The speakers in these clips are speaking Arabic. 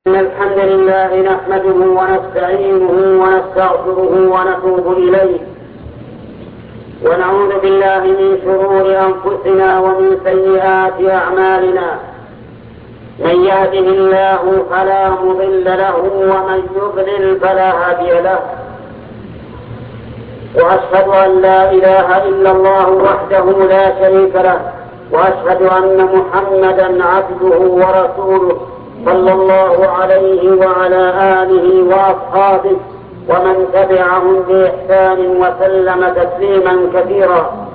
إن الحمد لله نحمده ونستعينه ونستغفره ونتوب إليه ونعوذ بالله من شرور أنفسنا ومن سيئات أعمالنا. من يهده الله فلا مضل له ومن يضلل فلا هادي له، وأشهد أن لا إله إلا الله وحده لا شريك له، وأشهد أن محمدا عبده ورسوله صلى الله عليه وعلى آله وأصحابه ومن تبعهم بإحسان وسلم تسليما كثيرا.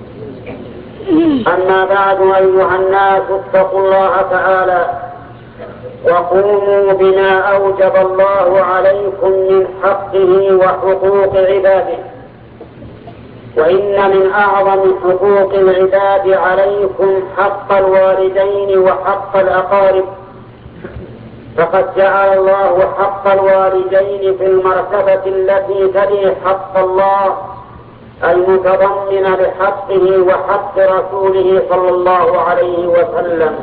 أما بعد، أيها الناس اتقوا الله تعالى وقوموا بما أوجب الله عليكم من حقه وحقوق عباده. وإن من أعظم حقوق العباد عليكم حق الوالدين وحق الأقارب، فقد جعل الله حق الوالدين في المرتبة التي تلي حق الله المتضمن لحقه وحق رسوله صلى الله عليه وسلم.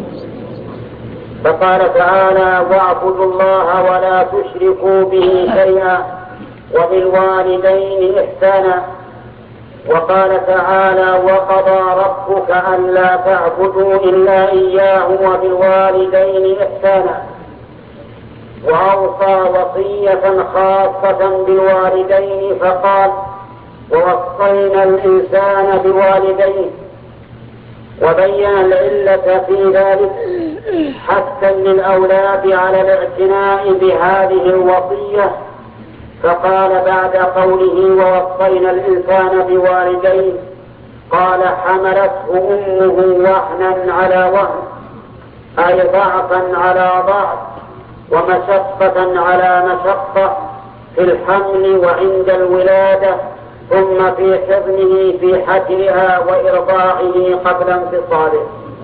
فقال تعالى: واعبدوا الله ولا تشركوا به شيئا وبالوالدين إحسانا. وقال تعالى: وقضى ربك ألا تعبدوا إلا إياه وبالوالدين إحسانا. وأوصى وصية خاصة بالوالدين فقال: ووصينا الإنسان بوالديه. وبين العلة في ذلك حثا للأولاد على الاعتناء بهذه الوصية، فقال بعد قوله: ووصينا الإنسان بوالديه، قال: حملته أمه وهنا على وهن، أي ضعفا على ضعف ومشقة على مشقة في الحمل وعند الولادة، ثم في حضنه في حجرها وإرضاعه قبل انفصاله.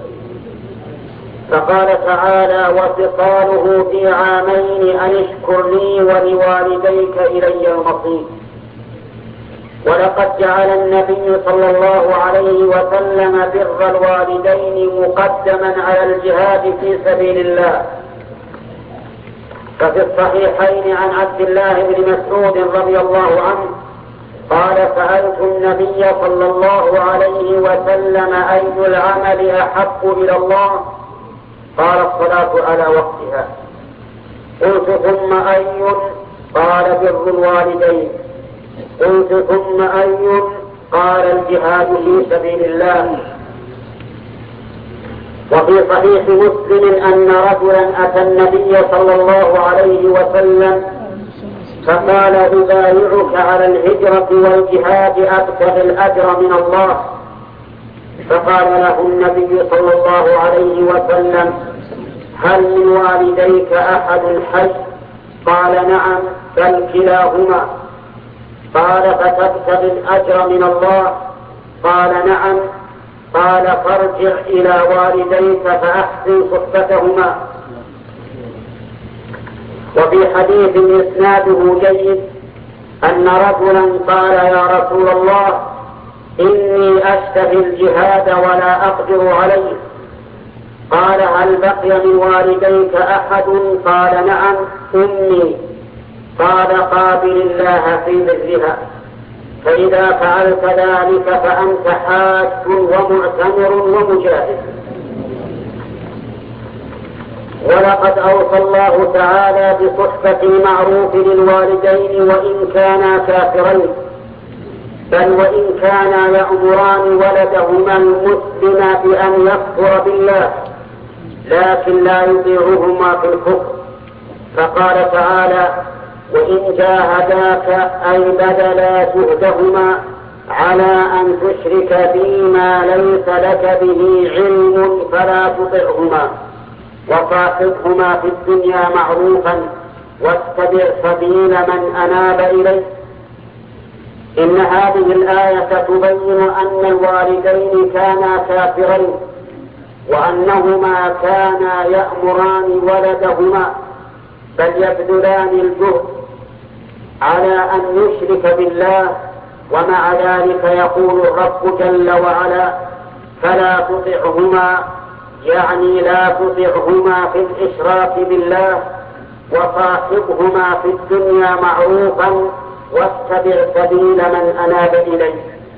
فقال تعالى: وفصاله في عامين أن اشكر لي ولوالديك إلي المصير. ولقد جعل النبي صلى الله عليه وسلم بر الوالدين مقدما على الجهاد في سبيل الله. ففي الصحيحين عن عبد الله بن مسعود رضي الله عنه قال: سألت النبي صلى الله عليه وسلم: أي العمل أحب إلى الله؟ قال: الصلاة على وقتها. قلت: ثم أي؟ قال: بر الوالدين. قلت: ثم أي؟ قال: الجهاد في سبيل الله. وفي صحيح مسلم أن رجلا أتى النبي صلى الله عليه وسلم فقال: أبايعك على الهجرة والجهاد أبتغي الأجر من الله. فقال له النبي صلى الله عليه وسلم: هل من والديك أحد حي؟ قال: نعم، بل كلاهما. قال: فتبتغي الأجر من الله؟ قال: نعم. قال: فارجع إلى والديك فأحسن صحبتهما. وفي حديث إسناده جيد أن رجلا قال: يا رسول الله، إني أشتهي الجهاد ولا أقدر عليه. قال: هل بقي من والديك أحد؟ قال: نعم، أمي. قال: قابل الله في برها، فإذا فعلت ذلك فأنت حاج ومعتمر ومجاهد. ولقد أوصى الله تعالى بصحبة المعروف للوالدين وإن كانا كافرين، بل وإن كانا يأمران ولدهما المسلم بأن يكفر بالله، لكن لا يطيعهما في الكفر. فقال تعالى: وإن جاهداك أي بدلا جهدهما على أن تشرك بما ليس لك به علم فلا تطعهما، وصاحبهما في الدنيا معروفا، واتبع سبيل من أناب إليه. إن هذه الآية تبين أن الوالدين كانا كافرين، وأنهما كانا يأمران ولدهما، بل يبذلان الجهد على أن يشرك بالله، ومع ذلك يقول الرب جل وعلا: فلا تطعهما يعني لا تطعهما في الإشراك بالله، وصاحبهما في الدنيا معروفا، واتبع سبيل من أناب إليه.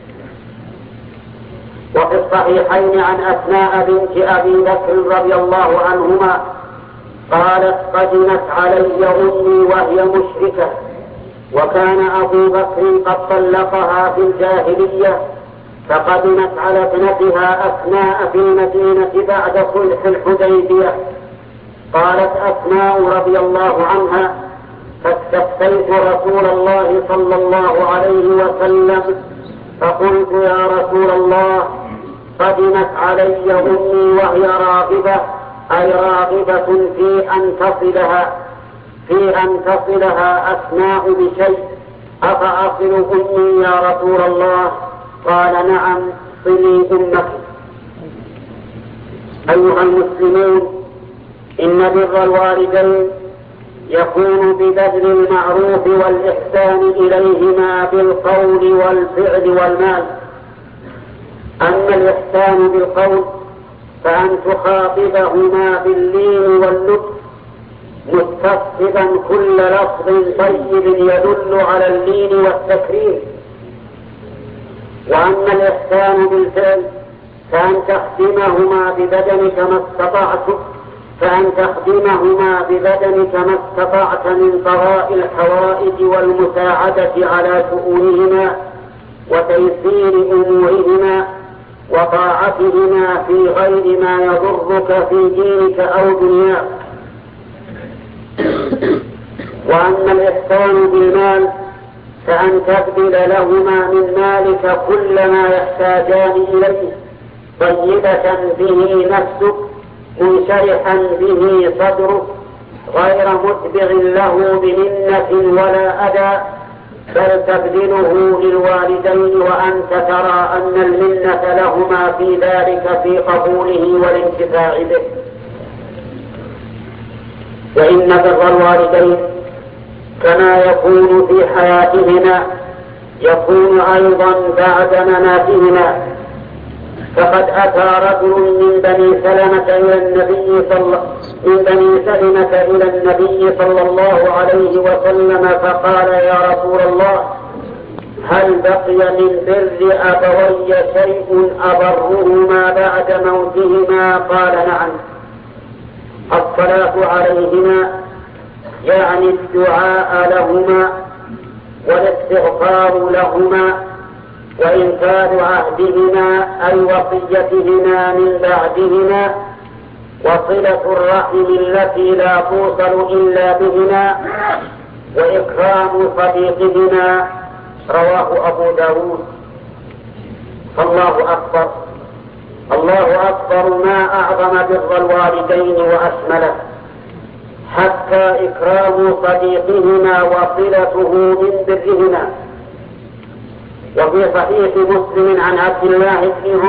وفي الصحيحين عن أسماء بنت أبي بكر رضي الله عنهما قالت: قدمت علي أمي وهي مشركة، وكان أبو بكر قد طلقها في الجاهلية، فقدمت على ابنتها أسماء في المدينة بعد صلح الحديبية. قالت أسماء رضي الله عنها: فاستفتيت رسول الله صلى الله عليه وسلم فقلت: يا رسول الله، قدمت علي أمي وهي راغبة، أي راغبة في أن تصلها أسماء بشيء، أفأصل أمي يا رسول الله؟ قال: نعم، صلي أمك. أيها المسلمون، إن بر الوالدين يكون ببذل المعروف والإحسان إليهما بالقول والفعل والمال. أما الإحسان بالقول فأن تخاطبهما باللين واللطف، مستصحبا كل لفظ طيب يدل على اللين والتكريم. وأما الإحسان بالفعل فأن تخدمهما ببدنك ما استطعت من قضاء الحوائج والمساعدة على شؤونهما وتيسير أمورهما وطاعتهما في غير ما يضرك في دينك أو دنياك. وأما الإحسان بالمال فأن تبذل لهما من مالك كل ما يحتاجان إليه، طيبة به نفسك، منشرحا به صدرك، غير متبع له بمنة ولا أذى، بل تبذله للوالدين وأنت ترى أن المنة لهما في ذلك في قبوله والانتفاع به. وإن بر الوالدين كما يكون في حياتهما يكون أيضا بعد مماتهما. فقد أتى رجل من بني سلمة إلى النبي صلى الله عليه وسلم فقال: يا رسول الله، هل بقي من بر أبوي شيء أبرهما بعد موتهما؟ قال: نعم، الصلاة عليهما، يعني الدعاء لهما والاستغفار لهما، وإنفاذ عهدهما أي وصيتهما من بعدهما، وصلة الرحم التي لا توصل إلا بهما، وإكرام صديقهما. رواه أبو داود. فالله أكبر، الله أكبر، ما أعظم بر الوالدين وأشمله، حتى إكرام صديقهما وصلته من برهما. وفي صحيح مسلم عن عبد الله بن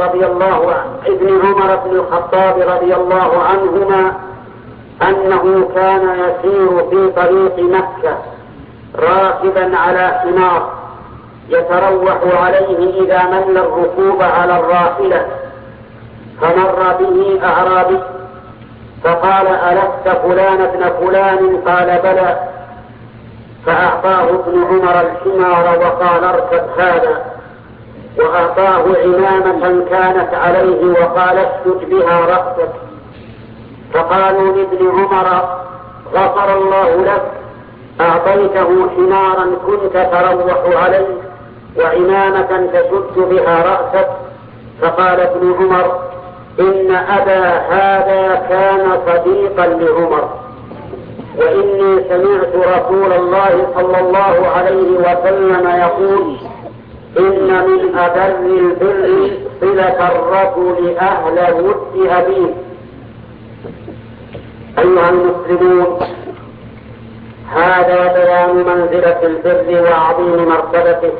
عمر بن الخطاب رضي الله عنهما أنه كان يسير في طريق مكة راكبا على حمار يتروح عليه إذا مل الركوب على الراحلة، فمر به أعرابي فقال: ألست فلان ابن فلان؟ قال: بلى. فأعطاه ابن عمر الحمار وقال: اركب هذا، وأعطاه عمامة كانت عليه وقال: اسجد بها رأسك. فقالوا لابن عمر: غفر الله لك، أعطيته حمارا كنت تروح عليه وعمامة تشد بها رأسك. فقال ابن عمر: إن أبا هذا كان صديقا لعمر، وإني سمعت رسول الله صلى الله عليه وسلم يقول: إن من أبر البر صلة الرجل أهل ود أبيه. أيها المسلمون، هذا بيان منزلة البر وعظيم مرتبته.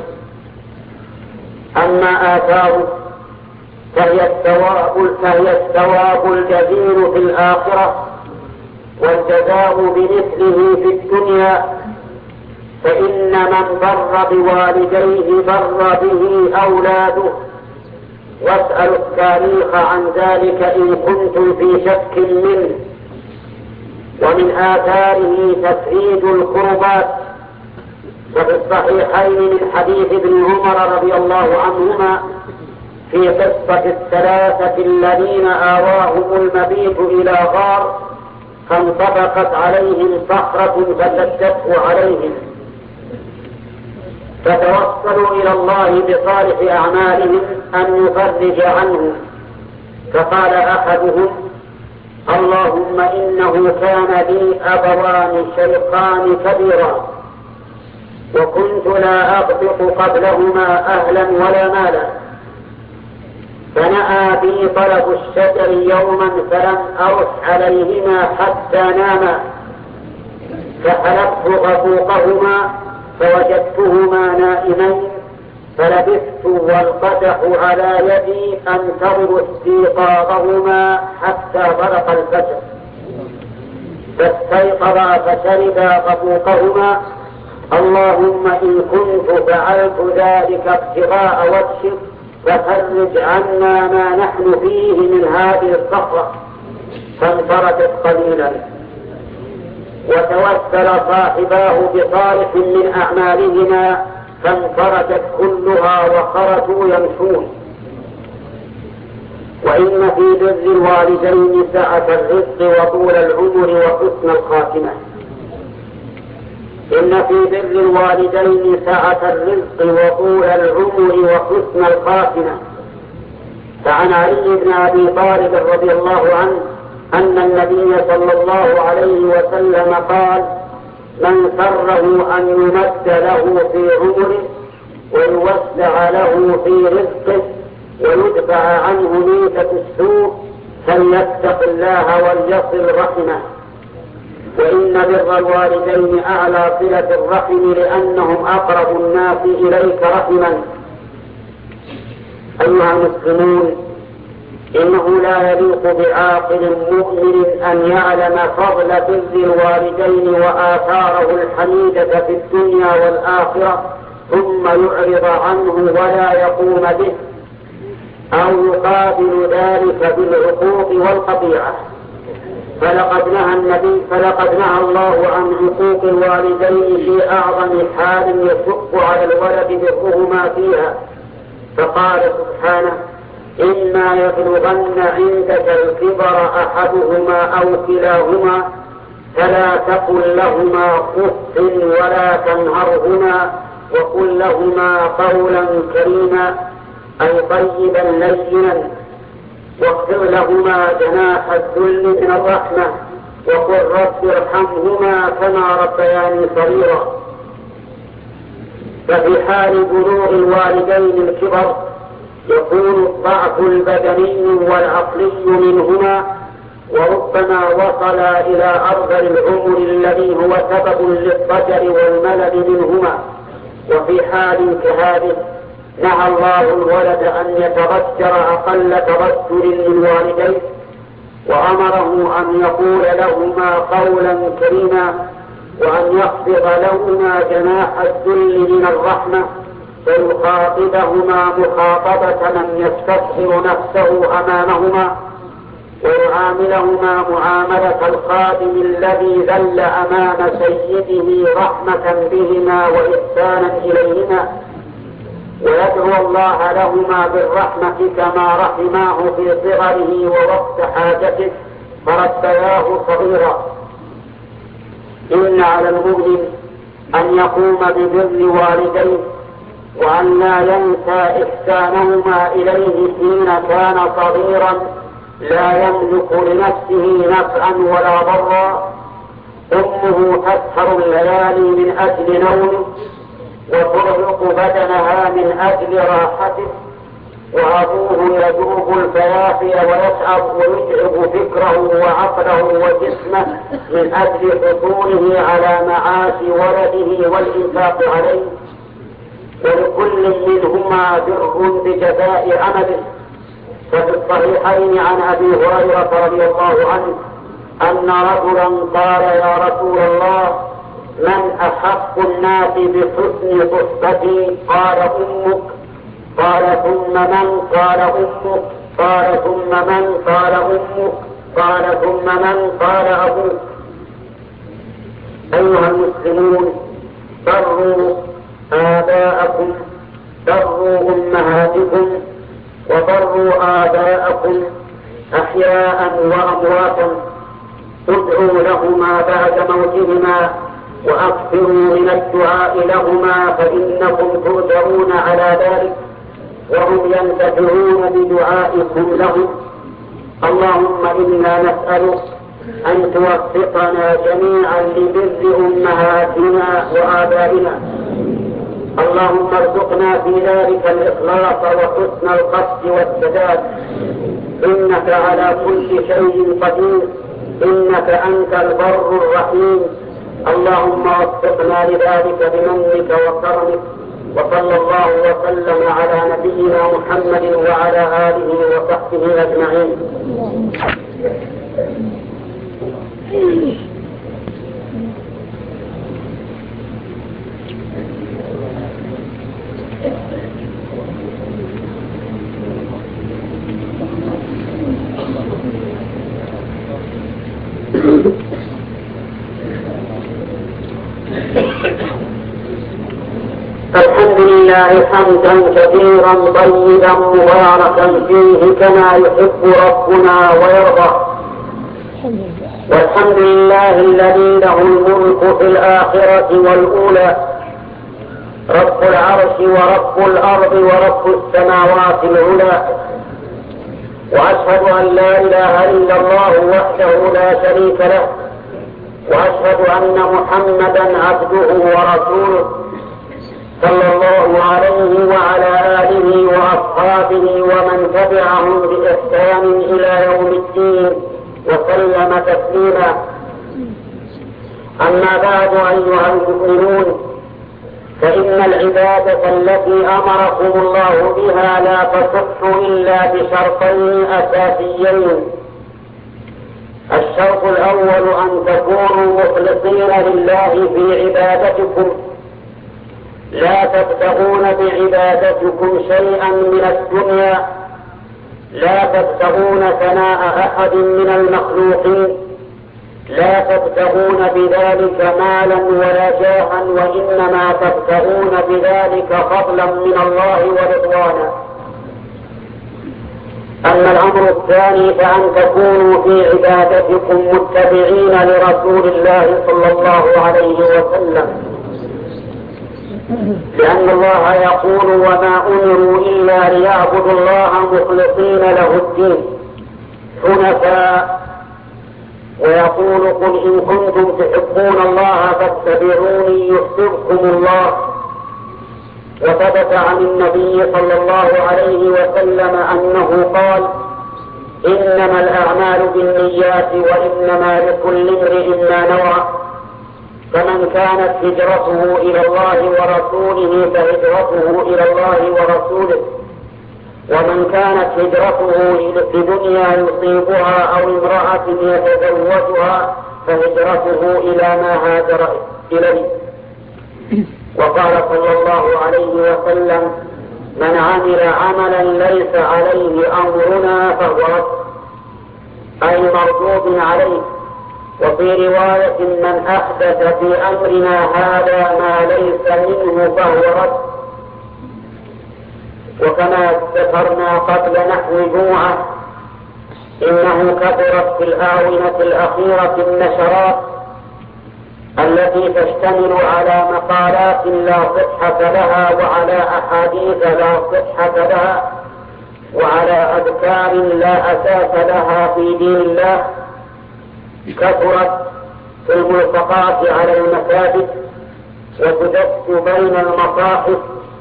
أما آثاره فهي الثواب الجزيل في الآخرة والجزاء بمثله في الدنيا. فإن من بر بوالديه بر به أولاده، واسألوا التاريخ عن ذلك إن كنتم في شك منه. ومن آثاره تفريد القربات. وفي الصحيحين من حديث ابن عمر رضي الله عنهما في قصة الثلاثة الذين آواهم المبيت إلى غار فانطبقت عليهم صخرة فسدته عليهم، فتوصلوا إلى الله بصالح أعمالهم أن يفرج عنهم، فقال أحدهم: اللهم إنه كان لي أبوان شيخان كبيرا وكنت لا أغبط قبلهما أهلا ولا مالا، فنأى بي طلب الشجر يوما فلم أرح عليهما حتى ناما، فحلبت غفوقهما فوجدتهما نائمين، فلبثت والقدح على يدي أنتظر استيقاظهما حتى برق الفجر، فاستيقظا فشربا غفوقهما. اللهم إن كنت فعلت ذلك ابتغاء وجهك ففرج عنا ما نحن فيه من هذه الصخرة، فانفرجت قليلا. وتوسل صاحباه بصالح من أعمالهما فانفرجت كلها وخرجوا يمشون. وإن في بر الوالدين سعة الرزق وطول العمر وحسن الخاتمة. إن في بر الوالدين سعة الرزق وطول العمر وحسن الخاتمة. فعن علي بن أبي طالب رضي الله عنه أن النبي صلى الله عليه وسلم قال: من سره أن يمد له في عمره ويوسع له في رزقه ويدفع عنه ميتة السوء فليتق الله وليصل رحمه. وإن بر الوالدين أعلى صلة الرحم لأنهم أقرب الناس إليك رحما. أيها المسلمون، إنه لا يليق بعاقل مؤمن أن يعلم فضل بر الوالدين وآثاره الحميدة في الدنيا والآخرة ثم يعرض عنه ولا يقوم به أو يقابل ذلك بالعقوق والقطيعة. فلقد نهى الله عن عقوق الوالدين في أعظم حال يشق على الولد برهما فيها، فقال سبحانه: إما يبلغن عندك الكبر أحدهما أو كلاهما فلا تقل لهما أف ولا تنهرهما وقل لهما قولا كريما، أي طيبا لينا، واخفض لهما جناح الذل من الرحمة وقل رب ارحمهما كما ربياني صغيرا. ففي حال بلوغ الوالدين الكبر يكون الضعف البدني والعقلي منهما، وربما وصل إلى أرذل العمر الذي هو سبب للضجر والملل منهما. وفي حال كهذه نهى الله الولد أن يتضجر أقل تضجر للوالدين، وأمره أن يقول لهما قولا كريما وأن يخفض لهما جناح الذل من الرحمة ويخاطبهما مخاطبة من يستصغر نفسه أمامهما ويعاملهما معاملة الخادم الذي ذل أمام سيده رحمة بهما وإحسانا إليهما، ويدعو الله لهما بالرحمة كما رحماه في صغره ووقت حاجته فربياه صغيرا. إن على المؤمن أن يقوم ببر والديه وأن لا ينسى إحسانهما إليه حين كان صغيرا لا يملك لنفسه نفعا ولا ضرا. أمه تسهر الليالي من أجل نومه وترهق بدنها من أجل راحته، وأبوه يذوب الفيافي ويتعب ويتعب فكره وعقله وجسمه من أجل حصوله على معاش ولده والإنفاق عليه، ولكل منهما بر بجزاء عمله. ففي الصحيحين عن أبي هريرة رضي الله عنه أن رجلا قال: يا رسول الله، من أحق الناس بحسن صحبتي؟ قال: أمك. قال ثم من؟ قال أمك. قال ثم من؟ قال أمك. قال ثم من؟ قال أبوك. أيها المسلمون، بروا آباءكم، بروا أمهاتكم، وبروا آباءكم أحياء وأمواتا. ادعوا لهما بعد موتهما وأكثروا من الدعاء لهما، فإنكم تؤجرون على ذلك وهم ينتفعون بدعائكم لهم. اللهم إنا نسألك أن توفقنا جميعا لبر أمهاتنا وآبائنا. اللهم ارزقنا في ذلك الإخلاص وحسن القصد والسداد، إنك على كل شيء قدير، إنك أنت البر الرحيم. اللهم وفقنا لذلك بمنك وكرمك، وصلى الله وسلم على نبينا محمد وعلى آله وصحبه أجمعين. الحمد لله حمدا كثيرا طيبا مباركا فيه كما يحب ربنا ويرضى. والحمد لله الذي له الملك في الآخرة والأولى، رب العرش ورب الأرض ورب السماوات العلى. وأشهد أن لا إله إلا الله وحده لا شريك له، وأشهد أن محمدا عبده ورسوله صلى الله عليه وعلى آله وأصحابه ومن تبعهم بإحسان إلى يوم الدين وسلم تسليما. أما بعد أيها المؤمنون، فإن العبادة التي أمركم الله بها لا تصح إلا بشرطين أساسيين. الشرط الأول أن تكونوا مخلصين لله في عبادتكم، لا تبتغون بعبادتكم شيئا من الدنيا، لا تبتغون ثناء أحد من المخلوقين، لا تبتغون بذلك مالا ولا جاها، وإنما تبتغون بذلك فضلا من الله ورضوانا. أما الأمر الثاني فأن تكونوا في عبادتكم متبعين لرسول الله صلى الله عليه وسلم، لأن الله يقول: وما أمروا إلا ليعبدوا الله مخلصين له الدين حنفاء. ويقول: قل إن كنتم تحبون الله فاتبعوني يحببكم الله. وثبت عن النبي صلى الله عليه وسلم أنه قال: إنما الأعمال بالنيات وإنما لكل امرئ ما نوى. فمن كانت هجرته إلى الله ورسوله فهجرته إلى الله ورسوله، ومن كانت هجرته لدنيا يصيبها أو امرأة يتزوجها فهجرته إلى ما هاجر إليه. وقال صلى الله عليه وسلم: من عمل عملا ليس عليه أمرنا فهو رد، أي مردود عليه. وفي رواية: من أحدث في أمرنا هذا ما ليس منه فهو رد. وكما ذكرنا قبل نحو جمعة، إنه كثرت في الآونة الأخيرة النشرات التي تشتمل على مقالات لا صحة لها، وعلى أحاديث لا صحة لها، وعلى أذكار لا أساس لها في دين الله، كثرت في الملصقات على المساجد، وتدس بين المصاحف،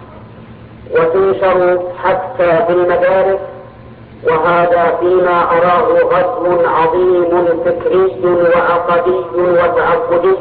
وتنشر حتى في المدارس. وهذا فيما أراه غزو عظيم فكري وعقدي وتعبدي.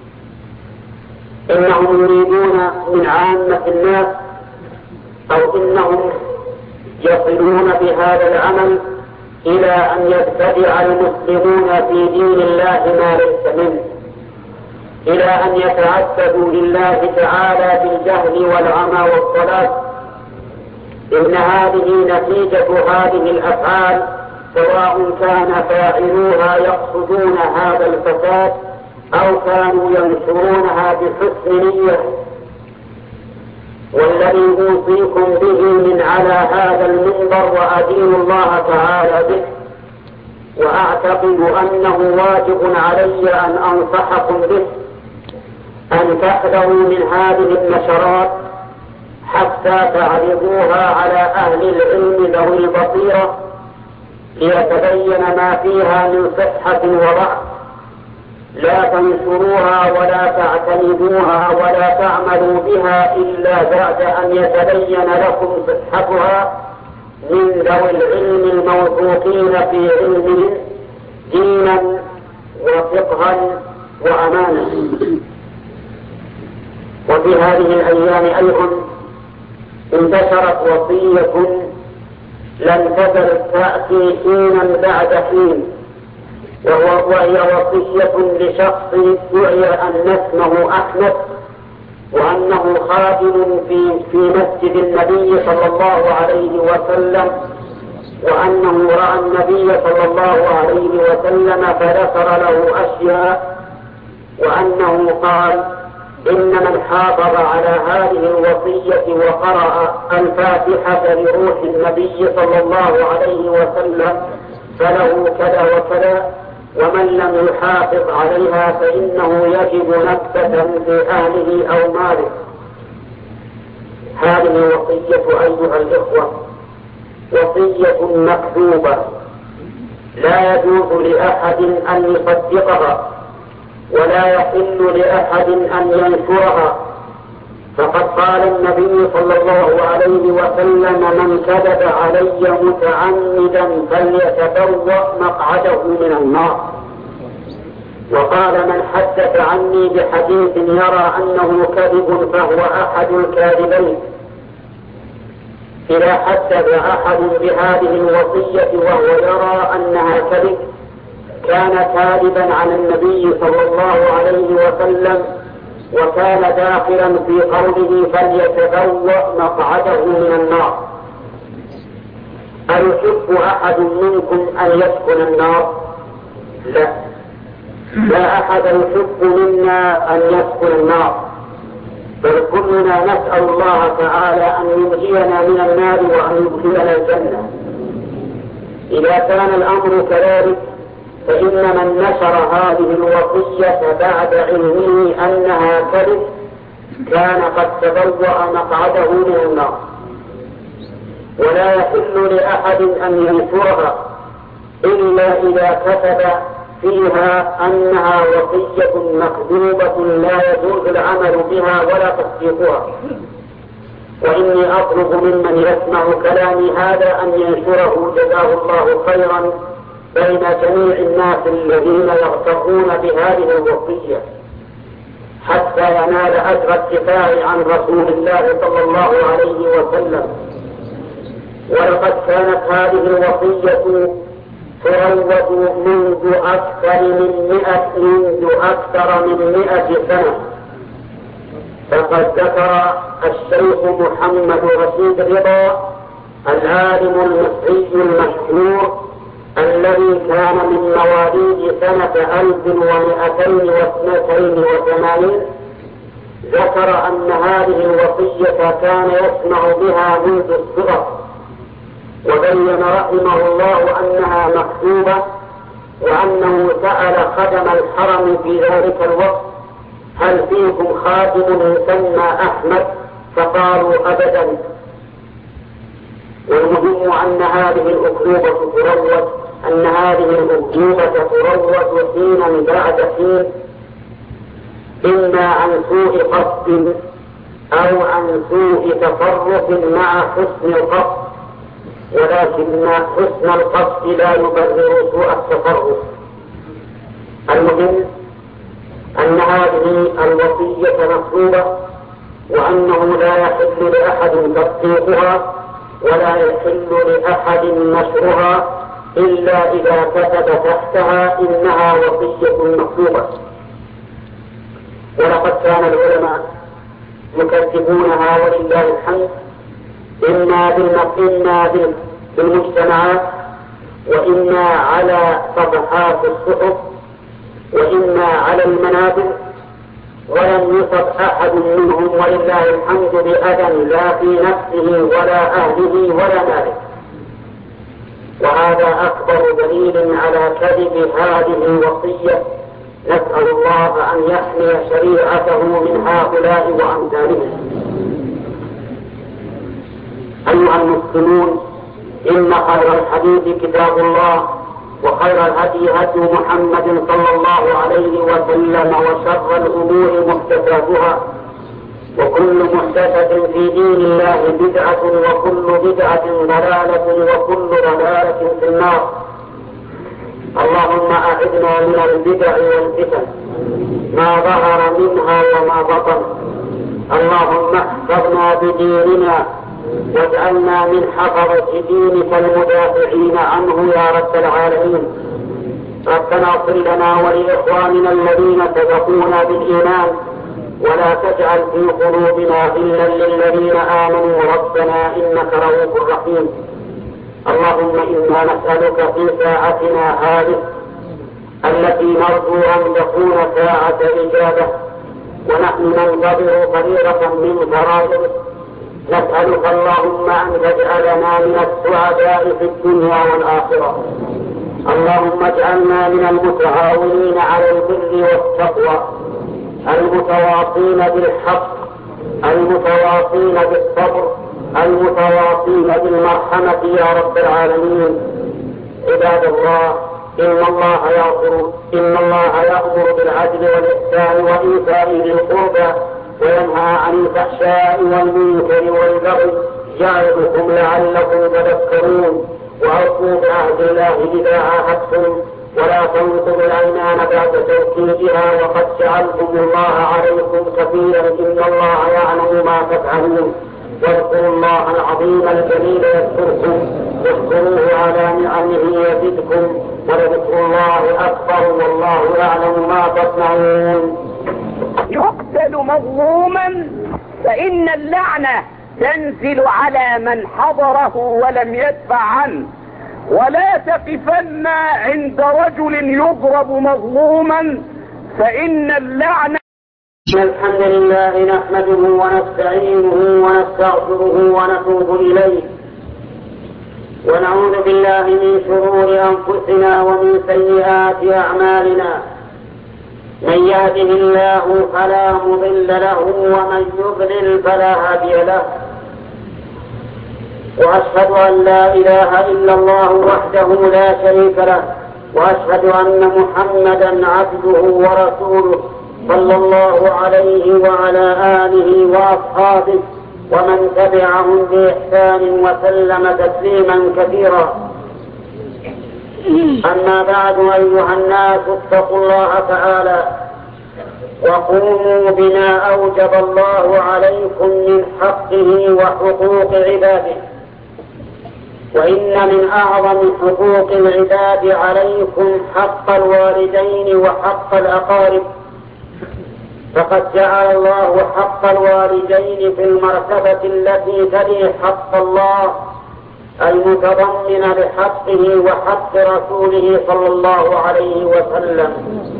إنهم يريدون من عامة الناس، أو إنهم يصلون بهذا العمل إلى أن يبتدع المسلمون في دين الله ما ليس منه، إلى أن يتعبدوا لله تعالى بالجهل والعمى والضلال، إن هذه نتيجة هذه الأفعال، سواء كان فاعلوها يقصدون هذا الفساد أو كانوا ينشرونها بحسن نية. والذي أوصيكم به من على هذا المنبر وأدين الله تعالى به، وأعتقد أنه واجب علي أن أنصحكم به، أن تحذروا من هذه النشرات حتى تعرضوها على أهل العلم ذوي البصيرة ليتبين ما فيها من صحة وضعف. لا تنشروها ولا تعتمدوها ولا تعملوا بها إلا بعد أن يتبين لكم صحتها من ذوي العلم الموثوقين في علمهم دينا وفقها وأمانة. وفي هذه الأيام أيضا انتشرت وصية لم تزل تأتي حينا بعد حين، وهي وصية لشخص دعي أن اسمه أحمد، وأنه خادم في مسجد النبي صلى الله عليه وسلم، وأنه رأى النبي صلى الله عليه وسلم فذكر له أشياء، وأنه قال إن من حافظ على هذه الوصية وقرأ الفاتحة لروح النبي صلى الله عليه وسلم فله كذا وكذا، ومن لم يحافظ عليها فإنه يجب نكبة في أهله أو ماله. هذه الوصية أيها الإخوة وصية مكذوبة، لا يجوز لأحد أن يصدقها، ولا يحل لأحد أن ينشرها. فقد قال النبي صلى الله عليه وسلم: من كذب علي متعمدا فليتبوأ مقعده من النار. وقال: من حدث عني بحديث يرى أنه كذب فهو أحد الكاذبين. إذا حدث أحد بهذه الوصية وهو يرى أنها كذب كان كاذبا على النبي صلى الله عليه وسلم، وكان داخلا في قوله فليتبوأ مقعده من النار. أيحب أحد منكم أن يسكن النار؟ لا أحد يحب منا أن يسكن النار، بل كلنا نسأل الله تعالى أن ينجينا من النار وأن يدخلنا الجنة. إذا كان الأمر كذلك فإن من نشر هذه الوصية بعد علمه أنها كذب كان قد تبوأ مقعده من النار. ولا يحل لأحد أن ينشرها إلا إذا كتب فيها أنها وصية مكذوبة لا يجوز العمل بها ولا تصديقها. وإني أطلب ممن يسمع كلامي هذا أن ينشره جزاه الله خيرا بين جميع الناس الذين يغترون بهذه الوصية حتى ينال أجر الدفاع عن رسول الله صلى الله عليه وسلم. ولقد كانت هذه الوصية تروج منذ أكثر من 100 سنة. فقد ذكر الشيخ محمد رشيد رضا العالم المصري المشهور الذي كان من مواليد سنة 1282 ذكر أن هذه الوصية كان يسمع بها منذ الصغر، وبين رحمه الله أنها مكتوبة، وأنه سأل خدم الحرم في ذلك الوقت: هل فيكم خادم يسمى أحمد؟ فقالوا: أبدا. والمهم أن هذه الأكذوبة تروج حينا بعد حين، إما عن سوء قصد أو عن سوء تصرف مع حسن القصد، ولكن حسن القصد لا يبرر سوء التصرف. المهم أن هذه الوصية مكتوبة، وأنه لا يحل لأحد تصديقها ولا يحل لأحد نشرها إلا إذا كتب تحتها إنها وصية مكتوبة. ولقد كان العلماء يكتبونها ولله الحمد، إما بالمجتمعات، وإما على صفحات الصحف، وإما على المنابر، ولم يصب أحد منهم ولله الحمد بأذى لا في نفسه ولا أهله ولا ماله. وهذا أكبر دليل على كذب هذه الوصية. نسأل الله أن يحمي شريعته من هؤلاء وأمثالهم. أيها المسلمون، إن خير الحديث كتاب الله، وخير الهدي هدي محمد صلى الله عليه وسلم، وشر الأمور محدثاتها، وكل محدثة في دين الله بدعة، وكل بدعة ضلالة، وكل ضلالة في النار. اللهم أعذنا من البدع والفتن ما ظهر منها وما بطن. اللهم احفظنا بديننا، واجعلنا من حفظة دينك المدافعين عنه يا رب العالمين. ربنا اغفر لنا ولإخواننا الذين سبقونا بالإيمان، ولا تجعل في قلوبنا غلا للذين آمنوا ربنا إنك رؤوف رحيم. اللهم إنا نسألك في ساعتنا هذه التي نرجو أن تكون ساعة إجابة، ونحن ننتظر فريضة من فرائضك، نسألك اللهم أن تجعلنا من السعداء في الدنيا والآخرة. اللهم اجعلنا من المتعاونين على البر والتقوى، المتواصين بالحق، المتواصين بالصبر، المتواصين بالمرحمة يا رب العالمين. عباد الله، إن الله يأمر بالعدل والإحسان وإيتاء ذي القربى، وينهى عن الفحشاء والمنكر والبغي، يعظكم لعلكم تذكرون. وأوفوا بعهد الله إذا عاهدتم، ولا تنقضوا الأيمان بعد توكيدها، وقد جعلتم الله عليكم كفيلا، إن الله يعلم ما تفعلون. واذكروا الله العظيم الجليل يذكركم، واذكروه على نعمه يزدكم، ولذكر الله أكبر، والله يعلم ما تصنعون. يقتل مظلوما فإن اللعنة تنزل على من حضره ولم يدفع عنه، ولا تقفن عند رجل يضرب مظلوما فإن اللعنة. الحمد لله نحمده ونستعينه ونستغفره ونتوب إليه، ونعوذ بالله من شرور أنفسنا ومن سيئات أعمالنا. من يهده الله فلا مضل له، ومن يضلل فلا هادي له. وأشهد أن لا إله إلا الله وحده لا شريك له، وأشهد أن محمدا عبده ورسوله صلى الله عليه وعلى آله وأصحابه ومن تبعهم بإحسان وسلم تسليما كثيرا. أما بعد، أيها الناس، اتقوا الله تعالى وقوموا بما أوجب الله عليكم من حقه وحقوق عباده. وإن من أعظم حقوق العباد عليكم حق الوالدين وحق الأقارب، فقد جعل الله حق الوالدين في المرتبة التي تلي حق الله، المتضمن لحقه وحق رسوله صلى الله عليه وسلم.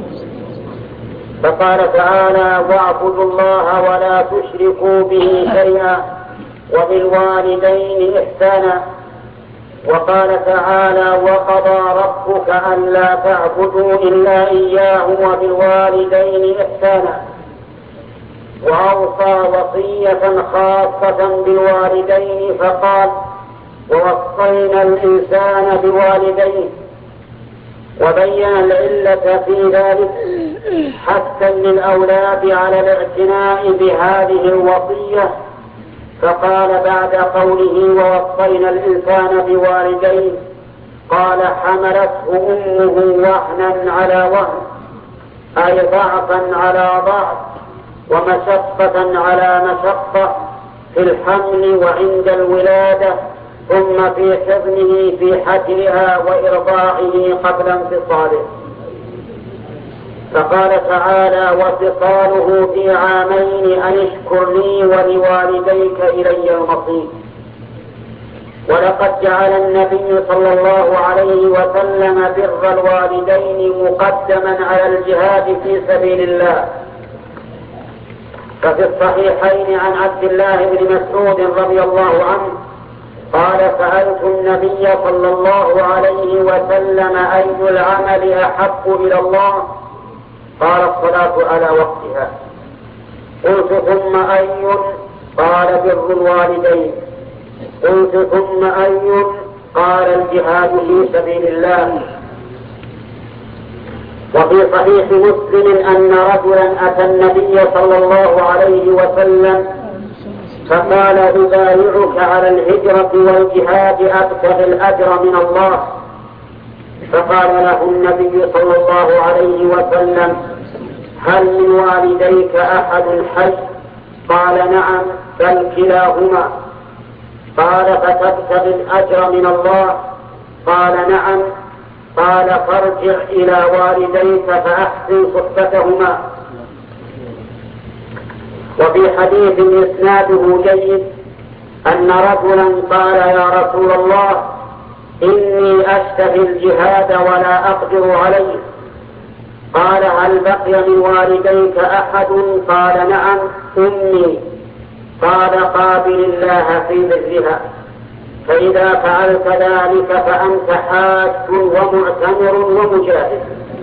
فقال تعالى: واعبدوا الله ولا تشركوا به شيئا وبالوالدين إحسانا. وقال تعالى: وقضى ربك ألا تعبدوا إلا إياه وبالوالدين إحسانا. وأوصى وصية خاصة بالوالدين فقال: ووصينا الإنسان بوالديه. وبين العلة في ذلك حثا للأولاد على الاعتناء بهذه الوصية، فقال بعد قوله: ووصينا الإنسان بوالديه، قال: حملته أمه وهنا على وهن، أي ضعفا على ضعف، ومشقة على مشقة في الحمل وعند الولادة، ثم في حضنه في حجرها وإرضاعه قبل انفصاله. فقال تعالى: وفصاله في عامين أن اشكر لي ولوالديك إلي المصير. ولقد جعل النبي صلى الله عليه وسلم بر الوالدين مقدما على الجهاد في سبيل الله. ففي الصحيحين عن عبد الله بن مسعود رضي الله عنه قال: سألت النبي صلى الله عليه وسلم: أي العمل أحب إلى الله؟ قال: الصلاة على وقتها. قلت: ثم أي؟ قال: بر الوالدين. قلت: ثم أي؟ قال: الجهاد في سبيل الله. وفي صحيح مسلم أن رجلا أتى النبي صلى الله عليه وسلم فقال: أبايعك على الهجرة والجهاد أبتغي الأجر من الله. فقال له النبي صلى الله عليه وسلم: هل من والديك أحد حي؟ قال: نعم، بل كلاهما. قال: فتبتغي الأجر من الله؟ قال: نعم. قال: فارجع إلى والديك فأحسن صحبتهما. وفي حديث إسناده جيد أن رجلا قال: يا رسول الله، إني أشتهي الجهاد ولا أقدر عليه. قال: هل بقي من والديك أحد؟ قال: نعم، أمي. قال: قابل الله في برها، فإذا فعلت ذلك فأنت حاج ومعتمر ومجاهد.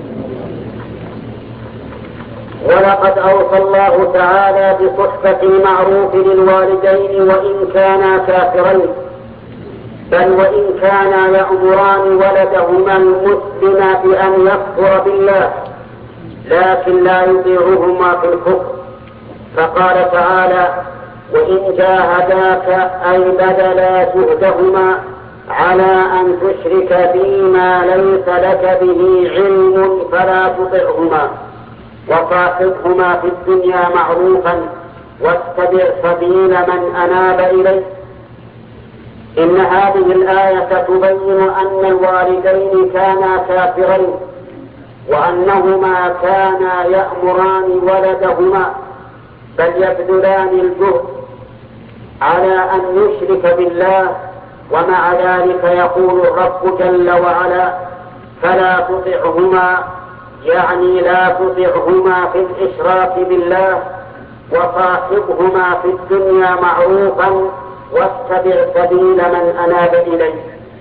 ولقد أوصى الله تعالى بصحبة المعروف للوالدين وإن كانا كافرين، بل وإن كانا يأمران ولدهما المسلم بأن يكفر بالله، لكن لا يطيعهما في الكفر. فقال تعالى: وإن جاهداك أي بدلا جهدهما على أن تشرك بي ما ليس لك به علم فلا تطعهما، وصاحبهما في الدنيا معروفا، واتبع سبيل من أناب إليه. إن هذه الآية تبين أن الوالدين كانا كافرين، وأنهما كانا يأمران ولدهما، بل يبذلان الجهد على أن يشرك بالله، ومع ذلك يقول الرب جل وعلا: فلا تطعهما، يعني لا تطعهما في الإشراك بالله، وصاحبهما في الدنيا معروفا، واتبع سبيل من أناب إليه.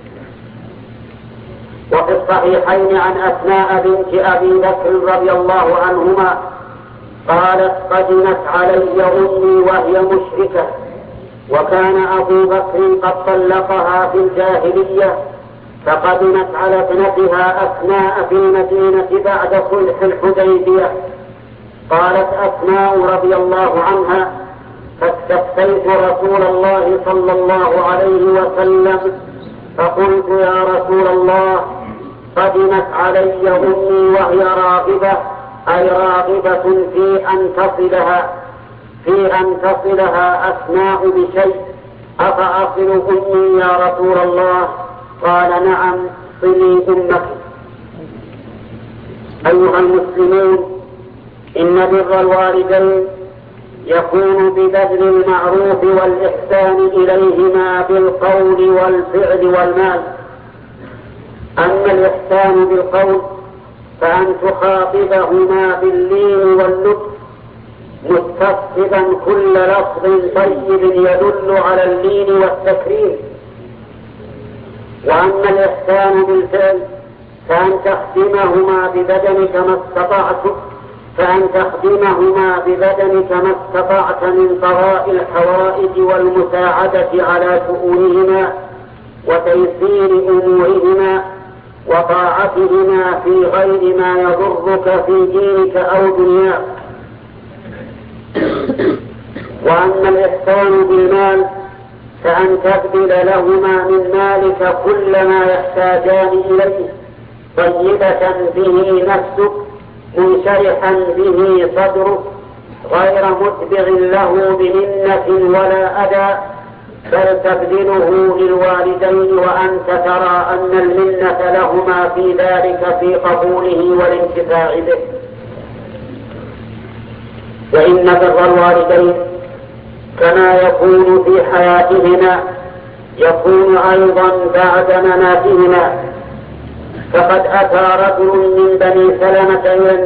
وفي الصحيحين عن أسماء بنت أبي بكر رضي الله عنهما قالت: قدمت علي أمي وهي مشركة، وكان أبو بكر قد طلقها في الجاهلية، فقدمت على ابنتها أسماء في المدينة بعد صلح الحديبية. قالت أسماء رضي الله عنها: فاستفتيت رسول الله صلى الله عليه وسلم فقلت: يا رسول الله، قدمت علي أمي وهي راغبة، أي راغبة في أن تصلها أسماء بشيء، أفأصل أمي يا رسول الله؟ قال: نعم، صلي أمك. أيها المسلمون، إن بر الوالدين يكون ببذل المعروف والإحسان إليهما بالقول والفعل والمال. أما الإحسان بالقول فأن تخاطبهما باللين واللطف، مستصحبا كل لفظ طيب يدل على اللين والتكريم. وأما الإحسان بالفعل فأن تخدمهما ببدنك ما استطعت من قضاء الحوائج والمساعدة على شؤونهما وتيسير أمورهما وطاعتهما في غير ما يضرك في دينك أو دنياك. وأما الإحسان بالمال فأن تبذل لهما من مالك كل ما يحتاجان إليه، طيبة به نفسك، منشرحا به صدرك، غير متبع له بمنة ولا أذى، بل تبذله للوالدين وأنت ترى أن المنة لهما في ذلك في قبوله والانتفاع به. وإن بر الوالدين كما يكون في حياتهما يكون أيضا بعد مماتهما. فقد أتى رجل من بني سلمة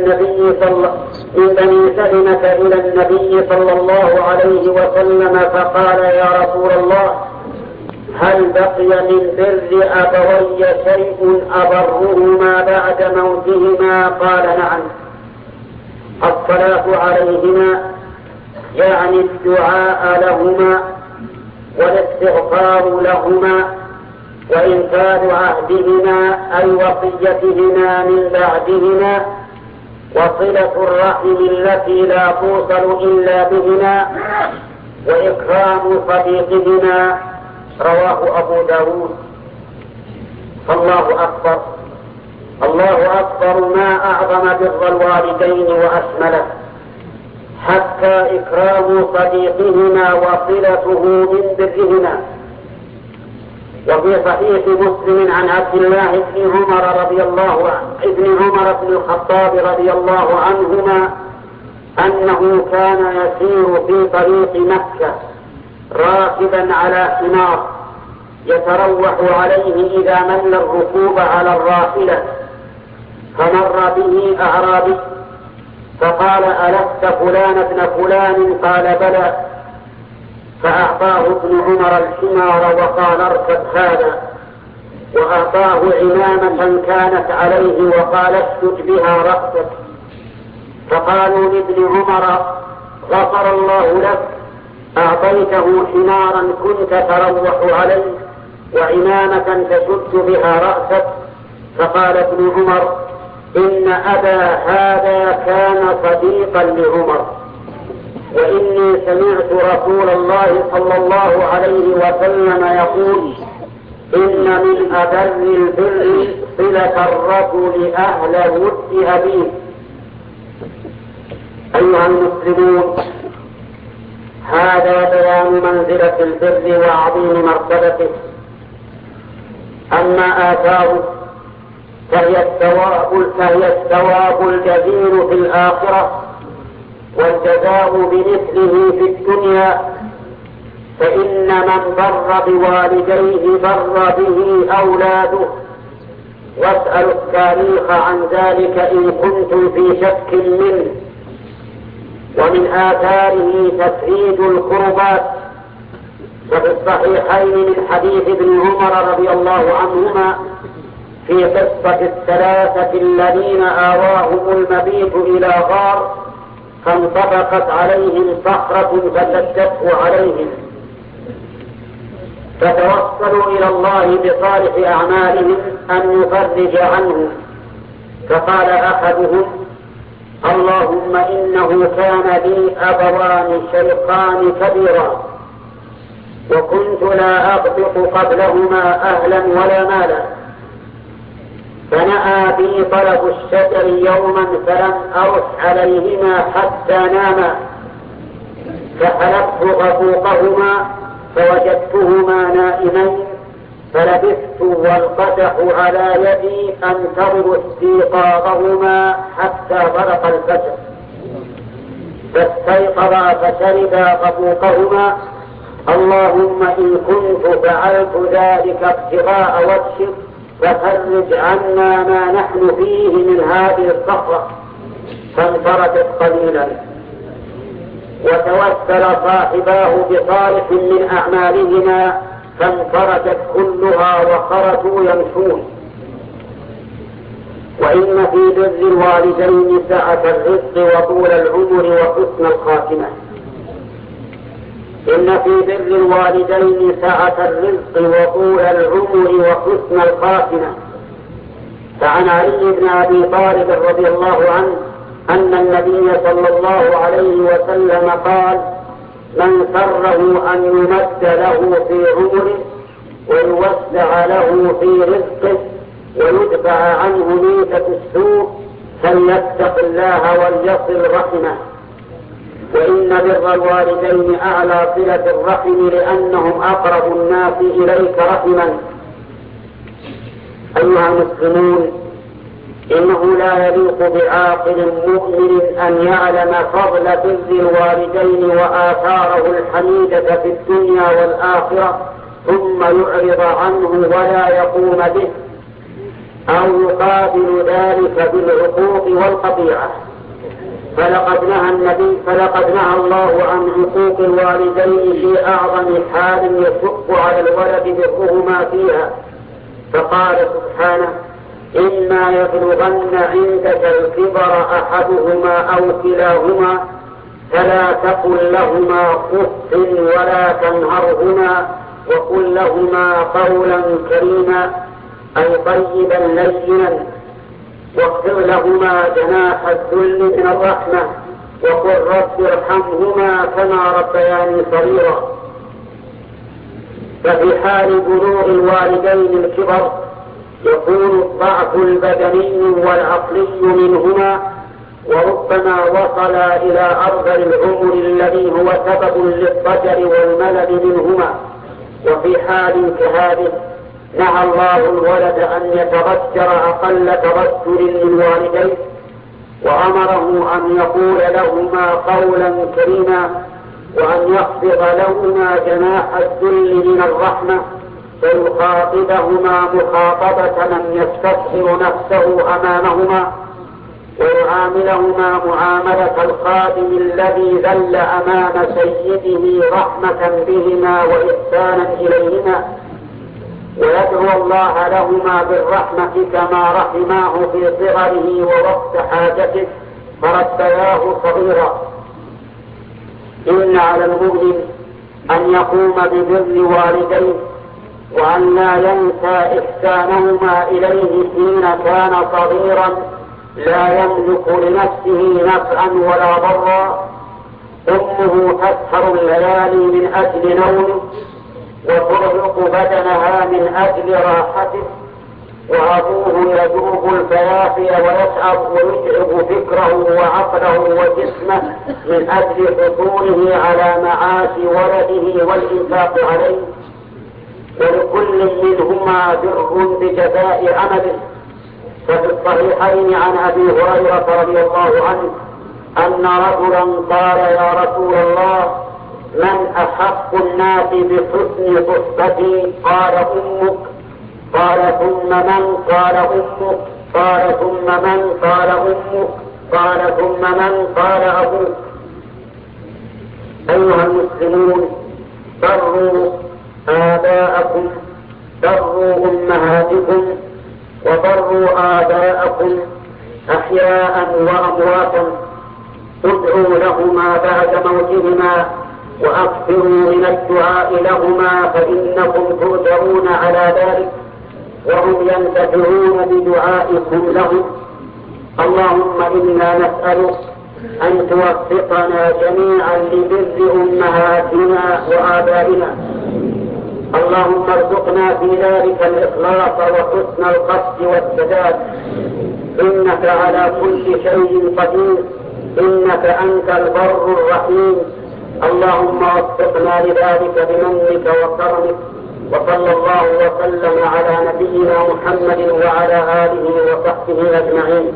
إلى النبي صلى الله عليه وسلم فقال: يا رسول الله، هل بقي من بر أبوي شيء أبرهما بعد موتهما؟ قال: نعم، الصلاة عليهما، يعني الدعاء لهما والاستغفار لهما، وإنفاذ عهدهما أي وصيتهما من بعدهما، وصلة الرحم التي لا توصل إلا بهما، وإكرام صديقهما. رواه أبو داود. الله أكبر، الله أكبر، ما أعظم بر الوالدين وأشمله، حتى إكرام صديقهما وصلته من برهما. وفي صحيح مسلم عن عبد الله بن عمر بن الخطاب رضي الله عنهما أنه كان يسير في طريق مكة راكبا على حمار يتروح عليه إذا مل الركوب على الراحلة، فمر به أعرابي فقال: ألست فلان ابن فلان؟ قال: بلى. فأعطاه ابن عمر الحمار وقال: اركب هذا، وأعطاه عمامة كانت عليه وقال: اسجد بها رأسك. فقالوا لابن عمر: غفر الله لك، أعطيته حمارا كنت تروح عليه وعمامة تشد بها رأسك. فقال ابن عمر: إن أبا هذا كان صديقا لعمر، وإني سمعت رسول الله صلى الله عليه وسلم يقول: إن من أبر البر صلة الرجل أهل ود أبيه. أيها المسلمون، هذا بيان منزلة البر وعظيم مرتبته. أما آثاره فهي الثواب الجزيل في الآخرة والجزاء بمثله في الدنيا. فإن من بر بوالديه بر به أولاده، واسألوا التاريخ عن ذلك إن كنتم في شك منه. ومن آثاره تسعيد القربات، وفي الصحيحين من حديث ابن عمر رضي الله عنهما في قصة الثلاثة الذين آواهم المبيت إلى غار فانطبقت عليهم صخرة فسدته عليهم، فتوصلوا إلى الله بصالح أعمالهم أن يفرج عنهم. فقال أحدهم: اللهم إنه كان لي أبوان شيخان كبيرا، وكنت لا أغبط قبلهما أهلا ولا مالا، فنأى بي طلب الشجر يوما فلم أرح عليهما حتى ناما، فحلبت غفوقهما فوجدتهما نائمين، فلبثت والقدح على يدي أنتظر استيقاظهما حتى برق الفجر، فاستيقظا فشربا غفوقهما. اللهم إن كنت فعلت ذلك ابتغاء وجهك ففرج عنا ما نحن فيه من هذه الصخرة. فانفرجت قليلا، وتوسل صاحباه بصالح من أعمالهما فانفرجت كلها وخرجوا يمشون. وإن في بر الوالدين سعة الرزق وطول العمر وحسن الخاتمة. إن في بر الوالدين سعة الرزق وطول العمر وحسن الخاتمة. فعن علي بن أبي طالب رضي الله عنه أن النبي صلى الله عليه وسلم قال: من سره أن يمد له في عمره ويوسع له في رزقه ويدفع عنه ميتة السوء فليتق الله وليصل رحمه. وإن بر الوالدين أعلى صلة الرحم لأنهم أقرب الناس إليك رحما. أيها المسلمون، إنه لا يليق بعاقل مؤمن أن يعلم فضل بر الوالدين وآثاره الحميدة في الدنيا والآخرة ثم يعرض عنه ولا يقوم به، أو يقابل ذلك بالعقوق والقطيعة. فلقد نهى الله عن عقوق الوالدين في أعظم حال يشق على الولد برهما فيها، فقال سبحانه: إما يبلغن عندك الكبر أحدهما أو كلاهما فلا تقل لهما أف ولا تنهرهما وقل لهما قولا كريما، أي طيبا لينا، واخفض لهما جناح الذل من الرحمة وقل رب ارحمهما كما ربياني صغيرا. ففي حال بلوغ الوالدين الكبر يكون الضعف البدني والعقلي منهما، وربما وصل إلى أرذل العمر الذي هو سبب للضجر والملل منهما. وفي حال كهذه نهى الله الولد أن يتبشر أقل تبشر للوالدين، وأمره أن يقول لهما قولا كريما، وأن يخفض لهما جناح الذل من الرحمة، ويخاطبهما مخاطبة من يستصغر نفسه أمامهما، ويعاملهما معاملة الخادم الذي ذل أمام سيده رحمة بهما وإحسانا إليهما، ويدعو الله لهما بالرحمة كما رحماه في صغره ووقت حاجته فربياه صغيرا. إن على المؤمن أن يقوم ببر والديه، وأن لا ينسى إحسانهما إليه حين كان صغيرا لا يملك لنفسه نفعا ولا ضرا. أمه تسهر الليالي من أجل نومه وترهق بدنها من أجل راحته، وأبوه يذوب الفيافي ويتعب فكره وعقله وجسمه من أجل حصوله على معاش ولده والإنفاق عليه، ولكل منهما بر بجزاء عمله. ففي الصحيحين عن أبي هريرة رضي الله عنه أن رجلا قال: يا رسول الله، من أحق الناس بحسن صحبتي؟ قال: أمك. قال: ثم من؟ قال: أمك. قال: ثم من؟ قال: أمك. قال: ثم من؟ قال: أبوك. أيها المسلمون، بروا آباءكم، بروا أمهاتكم، وبروا آباءكم أحياء وأمواتا، ادعوا لهما بعد موتهما، وأكثروا من الدعاء لهما فإنكم تؤجرون على ذلك، وهم ينتفعون بدعائكم لهم. اللهم إنا نسألك أن توفقنا جميعا لبر أمهاتنا وآبائنا. اللهم ارزقنا في ذلك الإخلاص وحسن القصد والسداد، إنك على كل شيء قدير، إنك أنت البر الرحيم. اللهم وفقنا لذلك بمنك وكرمك، وصلى الله وسلم على نبينا محمد وعلى آله وصحبه أجمعين.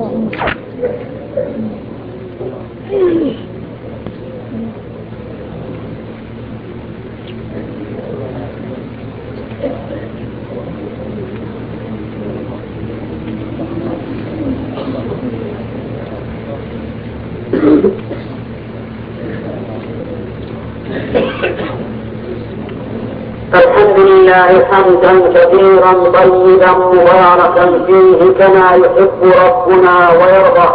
الحمد لله حمدا كثيرا طيبا مباركا فيه كما يحب ربنا ويرضى.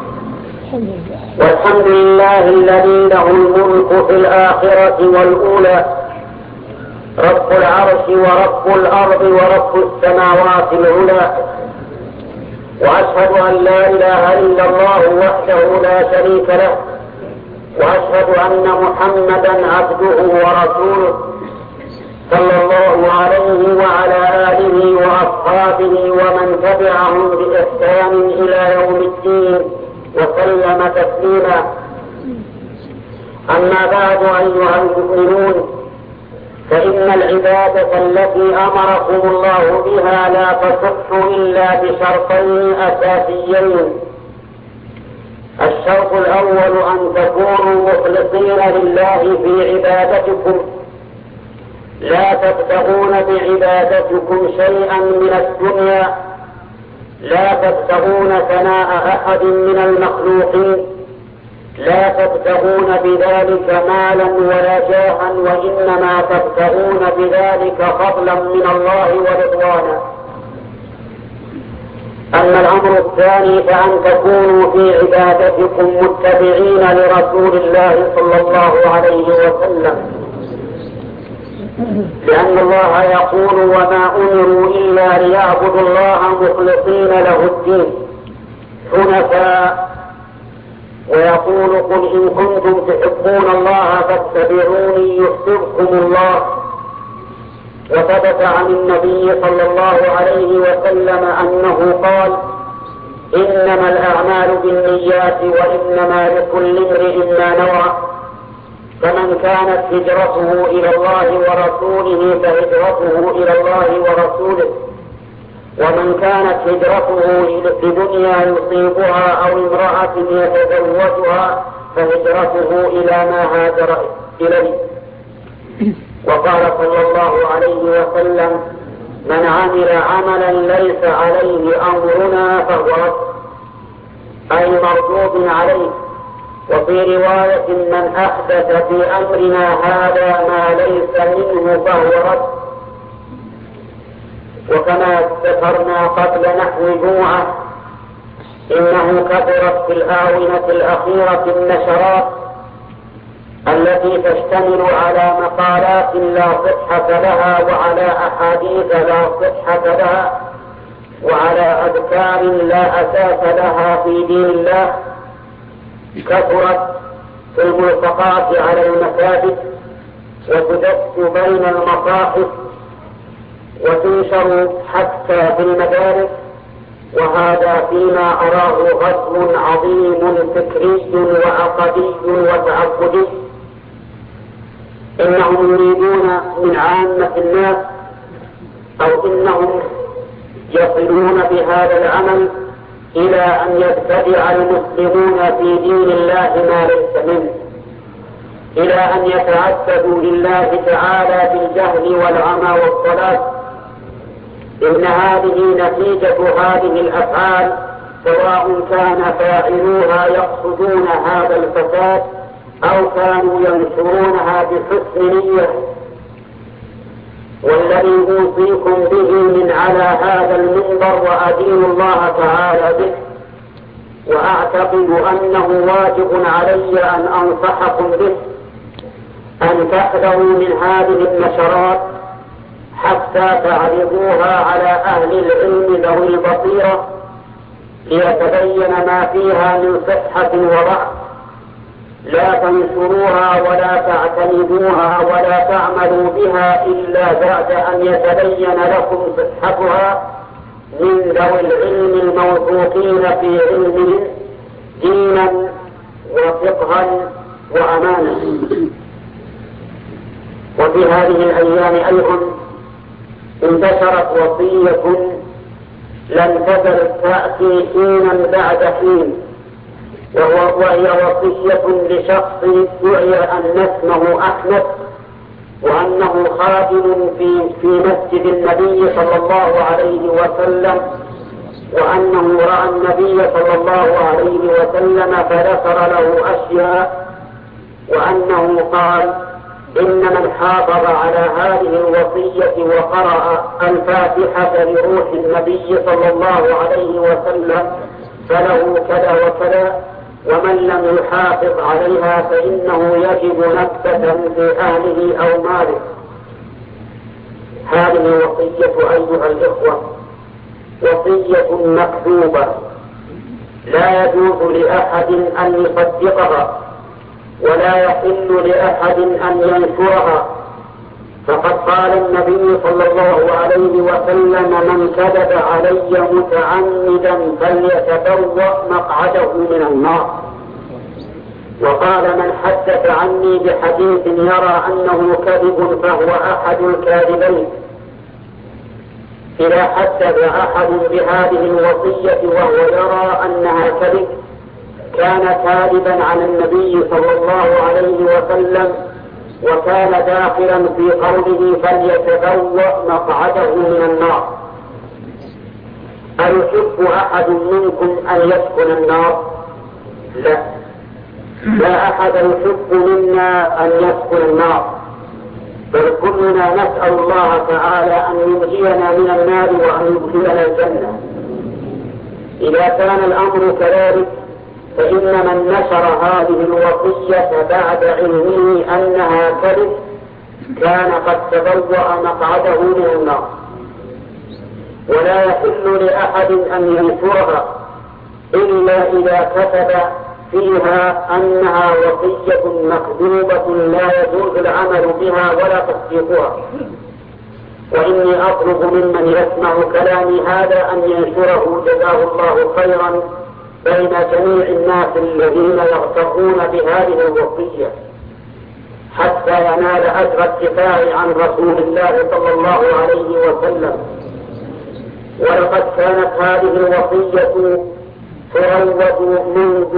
والحمد لله الذي له الملك في الآخرة والأولى، رب العرش ورب الأرض ورب السماوات العلى. وأشهد أن لا إله إلا الله وحده لا شريك له، وأشهد أن محمدا عبده ورسوله صلى الله عليه وعلى آله وأصحابه ومن تبعهم بإحسان إلى يوم الدين وسلم تسليما. أما بعد، أيها المؤمنون، فإن العبادة التي أمركم الله بها لا تصح إلا بشرطين أساسيين. الشرط الأول أن تكونوا مخلصين لله في عبادتكم، لا تبتغون بعبادتكم شيئا من الدنيا، لا تبتغون ثناء أحد من المخلوقين، لا تبتغون بذلك مالا ولا جاها، وإنما تبتغون بذلك فضلا من الله ورضوانا. أما الأمر الثاني فأن تكونوا في عبادتكم متبعين لرسول الله صلى الله عليه وسلم، لأن الله يقول: وما أمروا إلا ليعبدوا الله مخلصين له الدين حنفاء، ويقول: قل إن كنتم تحبون الله فاتبعوني يحببكم الله. وثبت عن النبي صلى الله عليه وسلم أنه قال: إنما الأعمال بالنيات وإنما لكل امرئ ما نوى، فمن كانت هجرته إلى الله ورسوله فهجرته إلى الله ورسوله، ومن كانت هجرته لدنيا يصيبها أو امرأة يتزوجها فهجرته إلى ما هاجر إليه. وقال صلى الله عليه وسلم: من عمل عملا ليس عليه أمرنا فهو رد، أي مردود عليه. وفي رواية: من أحدث في أمرنا هذا ما ليس منه فهو رد. وكما ذكرنا قبل نحو جمعة، إنه كثرت في الآونة الأخيرة النشرات التي تشتمل على مقالات لا صحة لها، وعلى أحاديث لا صحة لها، وعلى أذكار لا أساس لها في دين الله. كثرت في الملصقات على المساجد، وتدس بين المصاحف، وتنشر حتى في المدارس، وهذا فيما أراه غزو عظيم فكري وعقدي وتعبدي. إنهم يريدون من عامة الناس، أو إنهم يصلون بهذا العمل إلى أن يبتدع المسلمون في دين الله ما ليس منه، إلى أن يتعبدوا لله تعالى بالجهل والعمى والضلال. إن هذه نتيجة هذه الأفعال، سواء كان فاعلوها يقصدون هذا الفساد أو كانوا ينشرونها بحسن نية. والذي أوصيكم به من على هذا المنبر وأدين الله تعالى به، وأعتقد أنه واجب علي أن أنصحكم به، أن تحذروا من هذه النشرات حتى تعرضوها على أهل العلم ذوي البصيرة ليتبين ما فيها من صحة وضعف. لا تنشروها ولا تعتمدوها ولا تعملوا بها إلا بعد أن يتبين لكم صحتها من ذوي العلم الموثوقين في علمهم دينا وفقها وأمانة. وفي هذه الأيام أيضا انتشرت وصية لم تزل تأتي حينا بعد حين، وهي وصية لشخص دعي أن اسمه أحمد، وأنه خادم في مسجد النبي صلى الله عليه وسلم، وأنه رأى النبي صلى الله عليه وسلم فذكر له أشياء، وأنه قال: إن من حافظ على هذه الوصية وقرأ الفاتحة لروح النبي صلى الله عليه وسلم فله كذا وكذا، ومن لم يحافظ عليها فإنه يجب نكبة في أهله أو ماله. هذه الوصية أيها الإخوة وصية مكتوبة، لا يجوز لأحد أن يصدقها، ولا يحل لأحد أن ينشرها. فقد قال النبي صلى الله عليه وسلم: من كذب علي متعمدا فليتبوأ مقعده من النار. وقال: من حدث عني بحديث يرى أنه كذب فهو أحد الكاذبين. إذا حدث أحد بهذه الوصية وهو يرى أنها كذب كان كاذبا على النبي صلى الله عليه وسلم، وكان داخلا في قوله فليتبوأ مقعده من النار. أيحب أحد منكم أن يدخل النار؟ لا، لا أحد يحب منا أن يدخل النار، بل كلنا نسأل الله تعالى أن ينجينا من النار وأن يدخلنا الجنة. إذا كان الأمر كذلك فإن من نشر هذه الوصية بعد علمه أنها كذب كان قد تبوأ مقعده من النار. ولا يحل لأحد أن ينشرها إلا إذا كتب فيها أنها وصية مكذوبة لا يجوز العمل بها ولا تصديقها. وإني أطلب ممن يسمع كلامي هذا أن ينشره جزاه الله خيرا بين جميع الناس الذين يغترون بهذه الوصية حتى ينال أجر الدفاع عن رسول الله صلى الله عليه وسلم. ولقد كانت هذه الوصية تروج منذ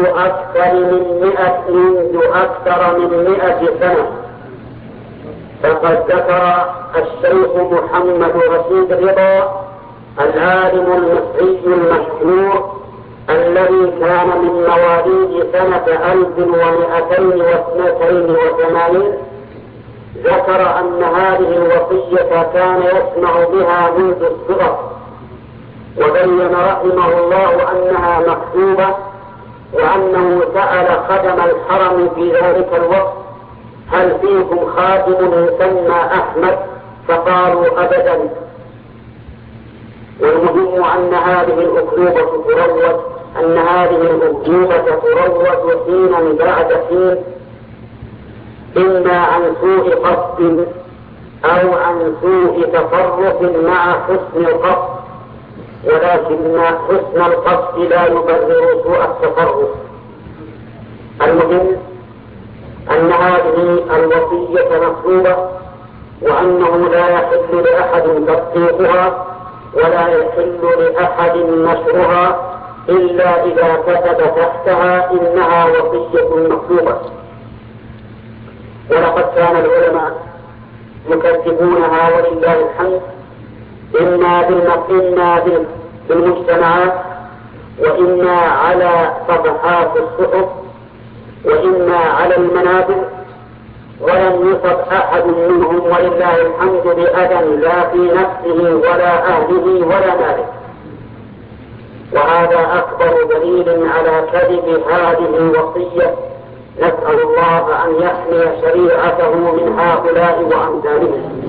أكثر من 100 سنة. فقد ذكر الشيخ محمد رشيد رضا العالم المصري المشهور الذي كان من مواليد سنة 1282 ذكر أن هذه الوصية كان يسمع بها منذ الصغر، وبين رحمه الله أنها مكتوبة، وأنه سأل خدم الحرم في ذلك الوقت هل فيكم خادم يسمى أحمد؟ فقالوا أبدا. والمهم أن هذه الأكذوبة تروج حينا بعد حين، إما عن سوء قصد أو عن سوء تصرف مع حسن القصد، ولكن حسن القصد لا يبرر سوء التصرف. المهم أن هذه الوصية مكتوبة، وأنه لا يحل لأحد تصديقها ولا يحل لأحد نشرها إلا إذا كتب تحتها إنها وصية مكتوبة. ولقد كان العلماء يكتبونها ولله الحمد، إما بالمجتمعات، وإما على صفحات الصحف، وإما على المنابر، ولم يصب أحد منهم ولله الحمد بأذى لا في نفسه ولا أهله ولا ماله. وهذا أكبر دليل على كذب هذه الوصية. نسأل الله أن يحمي شريعته من هؤلاء وأمثالهم.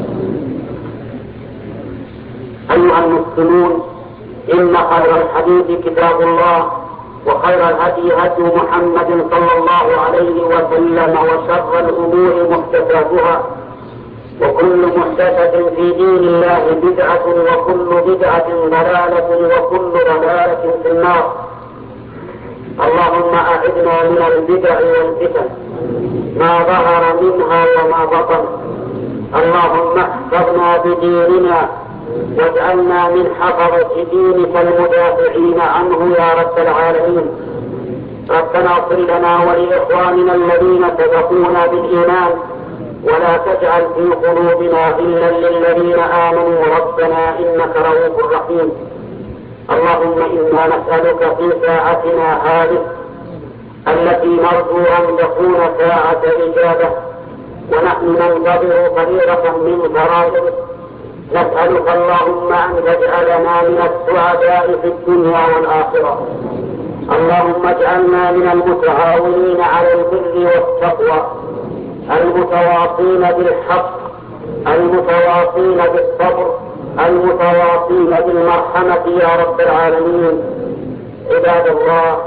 أيها المسلمون، إن خير الحديث كتاب الله، وخير الهدي هدي محمد صلى الله عليه وسلم، وشر الأمور محدثاتها، وكل محدثة في دين الله بدعة، وكل بدعة ضلالة، وكل ضلالة في النار. اللهم أعذنا من البدع والفتن ما ظهر منها وما بطن. اللهم احفظنا بديننا واجعلنا من حفظة دينك المدافعين عنه يا رب العالمين. ربنا اغفر لنا ولإخواننا الذين سبقونا بالإيمان، ولا تجعل في قلوبنا غلا للذين آمنوا ربنا إنك رؤوف رحيم. اللهم إنا نسألك في ساعتنا هذه التي نرجو أن تكون ساعة إجابة، ونحن ننتظر فريضة من فرائضك، نسألك اللهم أن تجعلنا من السعداء في الدنيا والآخرة. اللهم اجعلنا من المتعاونين على البر والتقوى، المتواصين بالحق، المتواصين بالصبر، المتواصين بالمرحمة يا رب العالمين. عباد الله،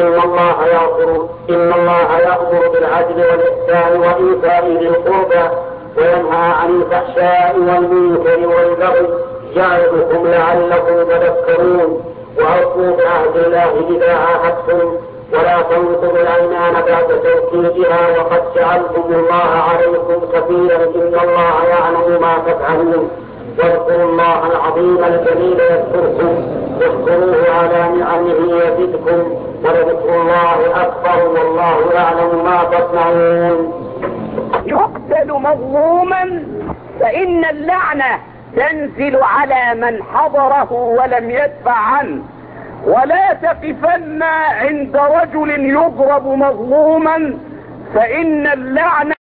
إن الله يأمر بالعدل والإحسان وإيتاء ذي القربى وينهى عن الفحشاء والمنكر والبغي يعظكم لعلكم تذكرون. وأوفوا بعهد الله إذا عاهدتم، ولا تنقضوا الأيمان بعد توكيدها، وقد جعلتم الله عليكم كفيلا، إن الله يعلم ما تفعلون. واذكروا الله العظيم الجليل يذكركم، واذكروه على نعمه يزدكم، ولذكر الله أكبر، والله يعلم ما تصنعون. يقتل مظلوما فإن اللعنة تنزل على من حضره ولم يدفع عنه. ولا تقفن عند رجل يضرب مظلوما فإن اللعنة